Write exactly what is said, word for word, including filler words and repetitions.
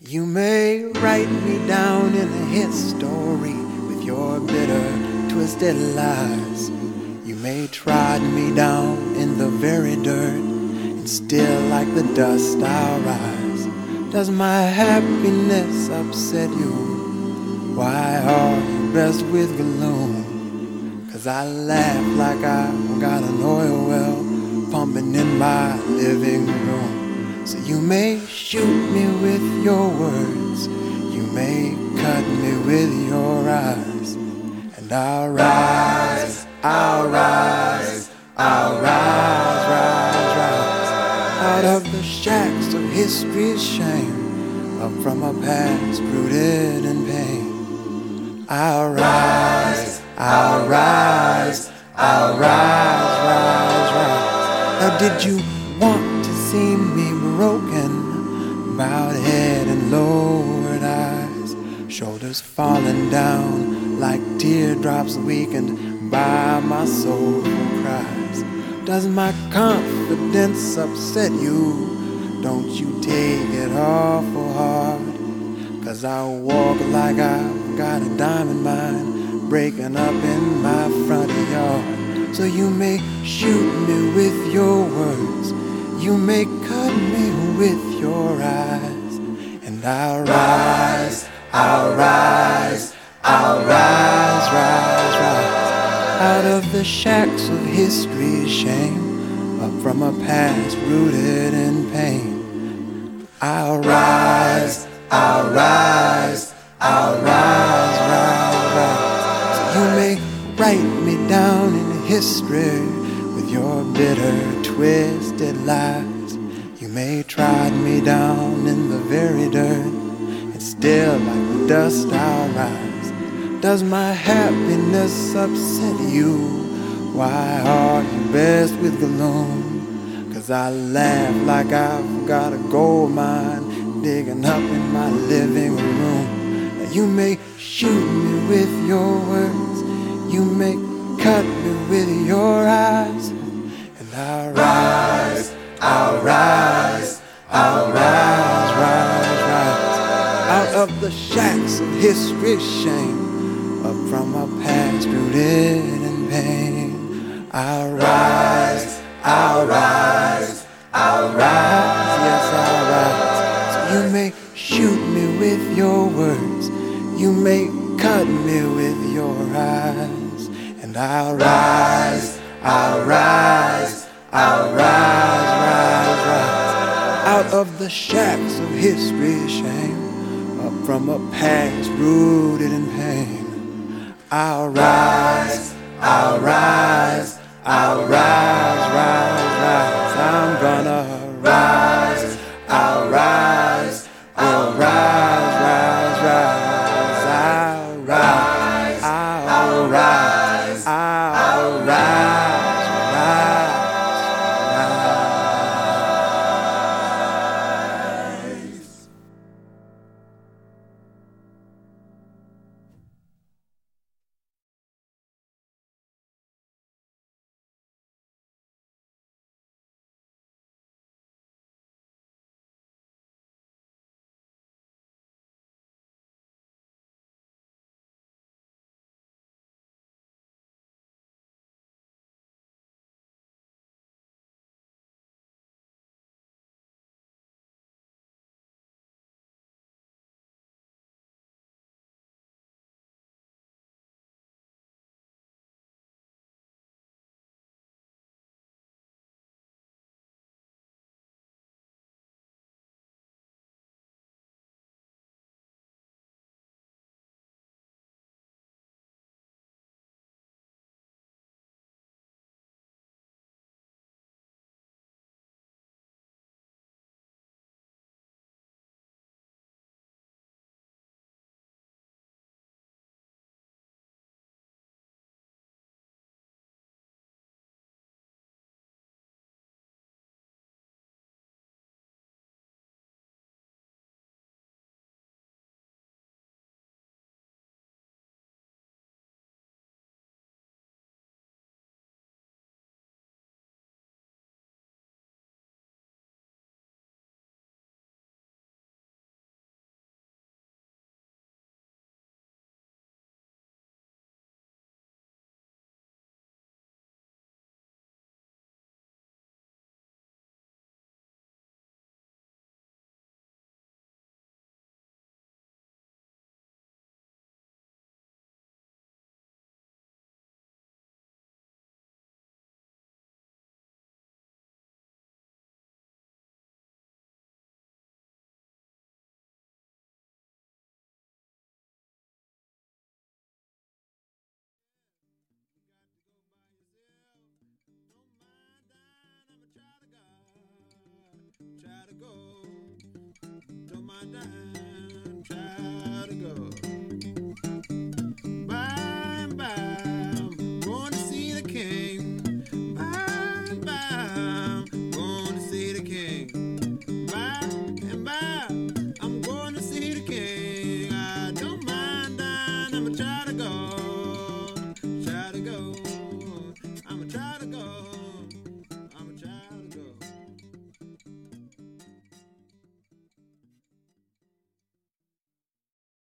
You may write me down in a history with your bitter, twisted lies. You may trod me down in the very dirt, and still like the dust I'll rise. Does my happiness upset you? Why are you best with gloom? 'Cause I laugh like I've got an oil well pumping in my living room. So you may shoot me with your words, you may cut me with your eyes, and I'll rise, I'll rise, I'll rise, rise, rise, out of the shacks of history's shame, up from a past rooted in pain. I'll rise, I'll rise, I'll rise, rise, rise. Now did you want to see me broken, bowed head and lowered eyes, shoulders falling down like teardrops weakened by my soulful cries? Does my confidence upset you? Don't you take it awful hard, 'cause I walk like I've got a diamond mine breaking up in my front yard. So you may shoot me with your words, you may cut me with your eyes, and I'll rise, I'll rise, I'll rise, rise, rise, out of the shacks of history's shame, up from a past rooted in pain. I'll rise, I'll rise, I'll rise, rise, rise. So you may write me down in history with your bitter, twisted lies. You may trod me down in the very dirt, and still like the dust I'll rise. Does my happiness upset you? Why are you best with gloom? 'Cause I laugh like I've got a gold mine digging up in my living room. You may shoot me with your words, you may cut me with your eyes, and I'll rise, I'll rise, I'll rise, rise, rise, out of the shacks of history's shame, up from a past rooted in pain. I'll rise, I'll rise, I'll rise, yes I'll rise. So you may shoot me with your words, you may cut me with your eyes, and I'll rise, I'll rise, I'll rise, rise, rise, out of the shacks of history's shame, up from a past rooted in pain. I'll rise, I'll rise, I'll rise, rise, rise. I'm gonna rise, I'll rise, I'll rise, rise, rise. I'll rise, I'll rise, I'll rise, rise, rise. Madame.